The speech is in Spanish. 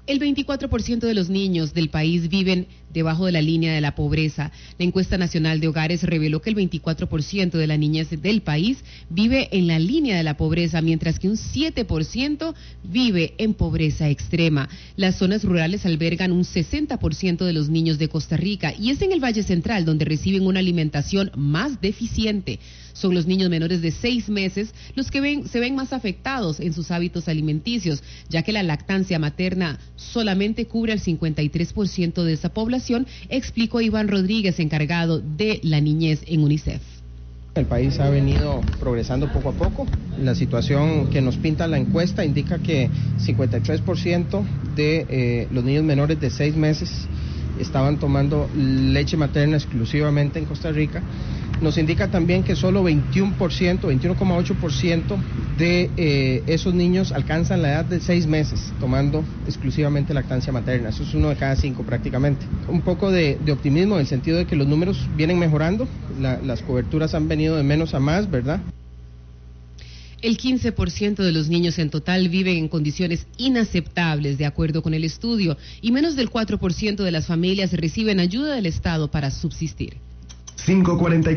El 24% de los niños del país viven debajo de la línea de la pobreza. La encuesta nacional de hogares reveló que el 24% de la niñez del país vive en la línea de la pobreza, mientras que un 7% vive en pobreza extrema. Las zonas rurales albergan un 60% de los niños de Costa Rica y es en el Valle Central donde reciben una alimentación más deficiente. Son los niños menores de 6 meses los que se ven más afectados en sus hábitos alimenticios, ya que la lactancia materna solamente cubre al 53% de esa población, explicó Iván Rodríguez, encargado de la niñez en UNICEF. El país ha venido progresando poco a poco. La situación que nos pinta la encuesta indica que 53% de los niños menores de 6 meses estaban tomando leche materna exclusivamente en Costa Rica. Nos indica también que solo 21,8% de esos niños alcanzan la edad de 6 meses tomando exclusivamente lactancia materna. Eso es 1 de cada 5 prácticamente. Un poco de optimismo en el sentido de que los números vienen mejorando, las coberturas han venido de menos a más, ¿verdad? El 15% de los niños en total viven en condiciones inaceptables, de acuerdo con el estudio, y menos del 4% de las familias reciben ayuda del Estado para subsistir. 5:44